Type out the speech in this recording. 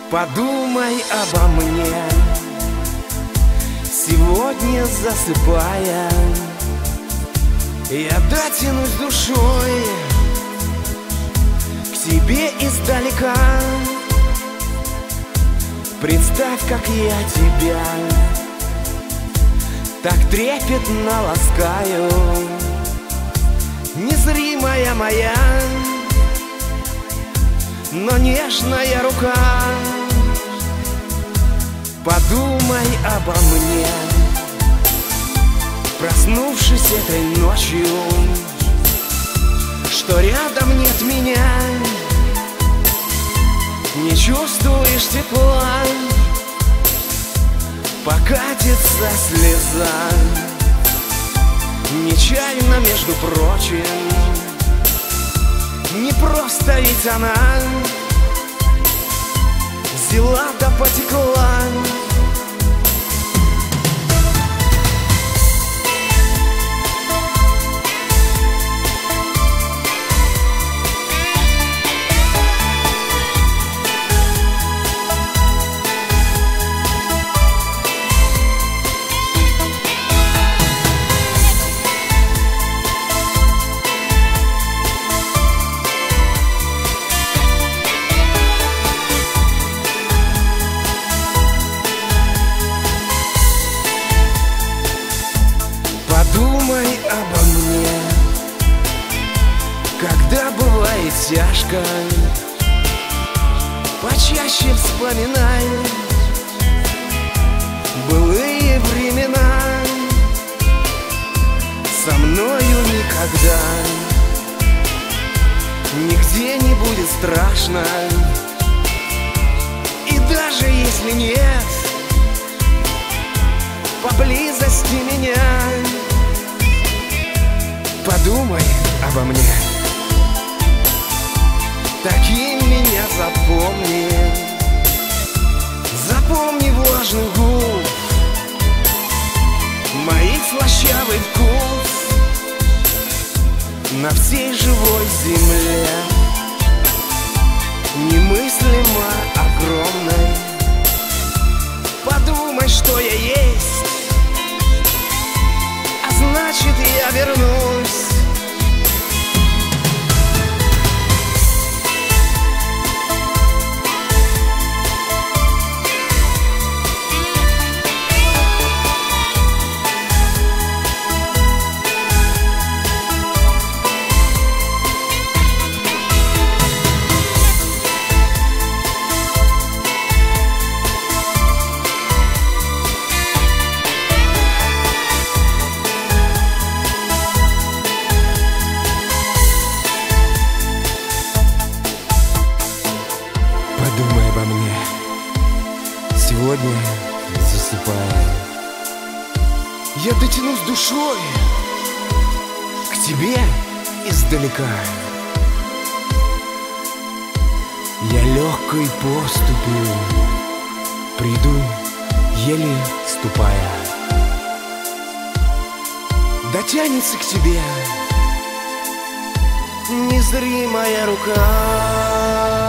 Подумай обо мне, сегодня засыпая. Я дотянусь душой к тебе издалека. Представь, как я тебя так трепетно ласкаю. Незримая моя, но нежная рука. Подумай обо мне, проснувшись этой ночью, что рядом нет меня. Не чувствуешь тепла, покатится слеза. Нечаянно, между прочим, не просто ведь она взяла да потекла. Подумай обо мне, когда бывает тяжко, почаще вспоминай былые времена. Со мною никогда нигде не будет страшно. И даже если нет поблизости меня, подумай обо мне, таким меня запомни. Запомни влажный губ, моих слащавый вкус на всей живой земле, немыслимо огромной. Подумай, что я есть, а значит, я вернусь. Подумай обо мне, сегодня засыпая. Я дотянусь душой к тебе издалека. Я легкой поступью приду, еле ступая. Дотянется к тебе незримая рука.